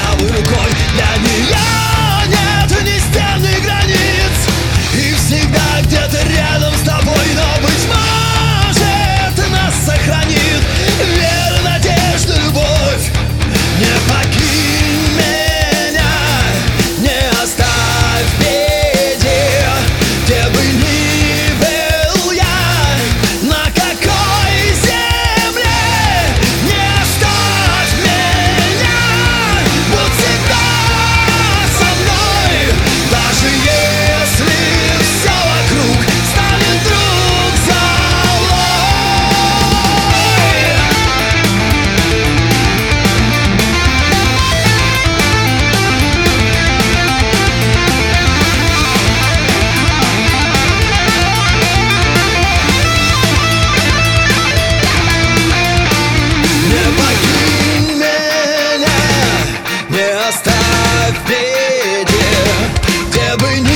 правой рукой. Для нее нет ни стен, ни границ, и всегда где-то рядом с тобой. Но, быть может, нас сохранит вера, надежда, любовь. Не покинь меня, не оставь в беде, где бы ни был я, на какой земле. Не оставь меня, будь всегда со мной, даже если все вокруг станет вдруг золой. Не покинь меня, не оставь в беде, где бы